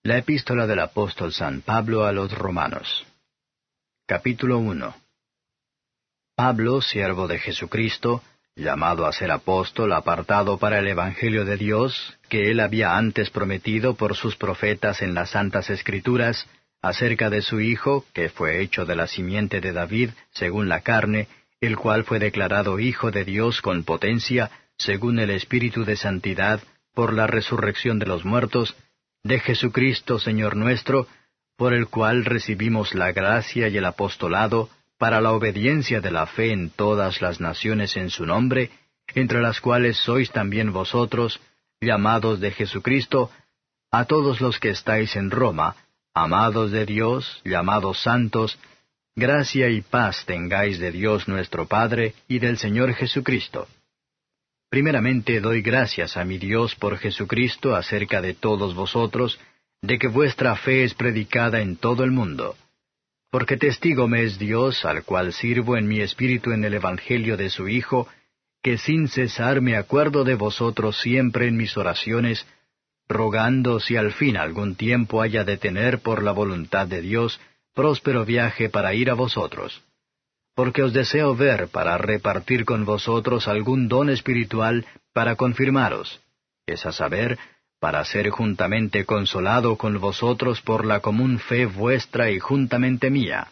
La epístola del apóstol San Pablo a los Romanos. Capítulo 1. Pablo, siervo de Jesucristo, llamado a ser apóstol, apartado para el Evangelio de Dios, que él había antes prometido por sus profetas en las Santas Escrituras, acerca de su Hijo, que fue hecho de la simiente de David, según la carne, el cual fue declarado Hijo de Dios con potencia, según el Espíritu de Santidad, por la resurrección de los muertos, de Jesucristo Señor nuestro, por el cual recibimos la gracia y el apostolado, para la obediencia de la fe en todas las naciones en su nombre, entre las cuales sois también vosotros, llamados de Jesucristo, a todos los que estáis en Roma, amados de Dios, llamados santos, gracia y paz tengáis de Dios nuestro Padre y del Señor Jesucristo. Primeramente doy gracias a mi Dios por Jesucristo acerca de todos vosotros, de que vuestra fe es predicada en todo el mundo. Porque testigo me es Dios, al cual sirvo en mi espíritu en el Evangelio de su Hijo, que sin cesar me acuerdo de vosotros siempre en mis oraciones, rogando si al fin algún tiempo haya de tener por la voluntad de Dios próspero viaje para ir a vosotros. Porque os deseo ver para repartir con vosotros algún don espiritual para confirmaros, es a saber, para ser juntamente consolado con vosotros por la común fe vuestra y juntamente mía.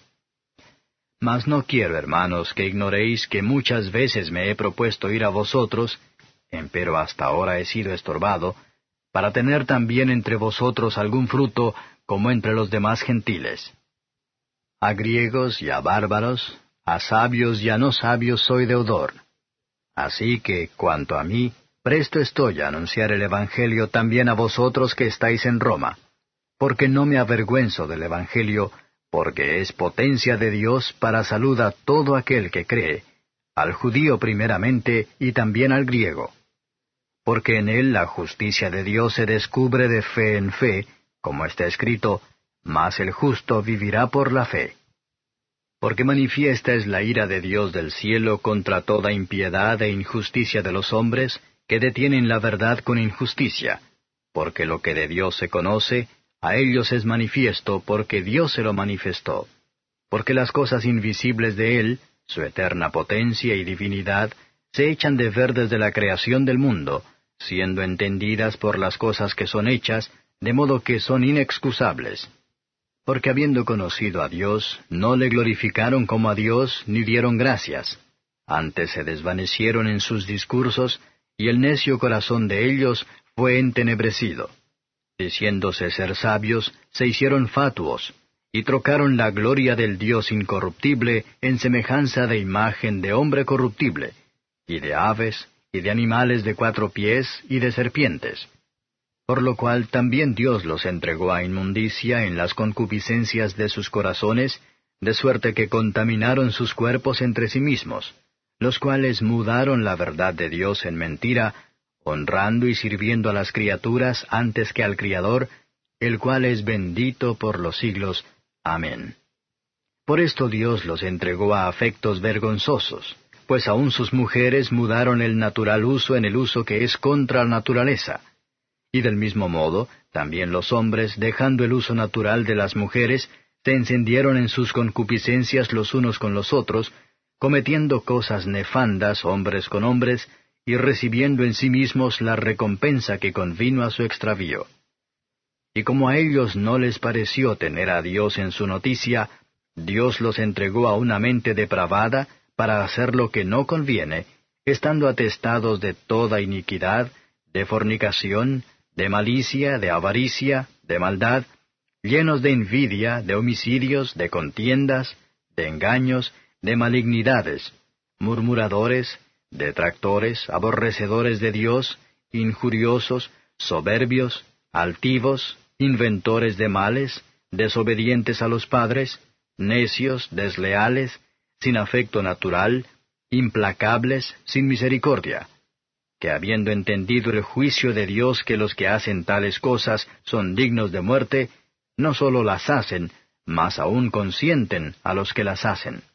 Mas no quiero, hermanos, que ignoréis que muchas veces me he propuesto ir a vosotros, empero hasta ahora he sido estorbado, para tener también entre vosotros algún fruto, como entre los demás gentiles. A griegos y a bárbaros, a sabios y a no sabios soy deudor. Así que, cuanto a mí, presto estoy a anunciar el Evangelio también a vosotros que estáis en Roma, porque no me avergüenzo del Evangelio, porque es potencia de Dios para salud a todo aquel que cree, al judío primeramente y también al griego. Porque en él la justicia de Dios se descubre de fe en fe, como está escrito, mas el justo vivirá por la fe. Porque manifiesta es la ira de Dios del cielo contra toda impiedad e injusticia de los hombres, que detienen la verdad con injusticia, porque lo que de Dios se conoce, a ellos es manifiesto, porque Dios se lo manifestó. Porque las cosas invisibles de Él, su eterna potencia y divinidad, se echan de ver desde la creación del mundo, siendo entendidas por las cosas que son hechas, de modo que son inexcusables. Porque habiendo conocido a Dios, no le glorificaron como a Dios, ni dieron gracias. Antes se desvanecieron en sus discursos, y el necio corazón de ellos fue entenebrecido. Diciéndose ser sabios, se hicieron fatuos, y trocaron la gloria del Dios incorruptible en semejanza de imagen de hombre corruptible, y de aves, y de animales de 4 pies, y de serpientes. Por lo cual también Dios los entregó a inmundicia en las concupiscencias de sus corazones, de suerte que contaminaron sus cuerpos entre sí mismos, los cuales mudaron la verdad de Dios en mentira, honrando y sirviendo a las criaturas antes que al Criador, el cual es bendito por los siglos. Amén. Por esto Dios los entregó a afectos vergonzosos, pues aun sus mujeres mudaron el natural uso en el uso que es contra la naturaleza. Y del mismo modo, también los hombres, dejando el uso natural de las mujeres, se encendieron en sus concupiscencias los unos con los otros, cometiendo cosas nefandas hombres con hombres, y recibiendo en sí mismos la recompensa que convino a su extravío. Y como a ellos no les pareció tener a Dios en su noticia, Dios los entregó a una mente depravada para hacer lo que no conviene, estando atestados de toda iniquidad, de fornicación, de malicia, de avaricia, de maldad, llenos de envidia, de homicidios, de contiendas, de engaños, de malignidades, murmuradores, detractores, aborrecedores de Dios, injuriosos, soberbios, altivos, inventores de males, desobedientes a los padres, necios, desleales, sin afecto natural, implacables, sin misericordia, que habiendo entendido el juicio de Dios que los que hacen tales cosas son dignos de muerte, no sólo las hacen, mas aún consienten a los que las hacen.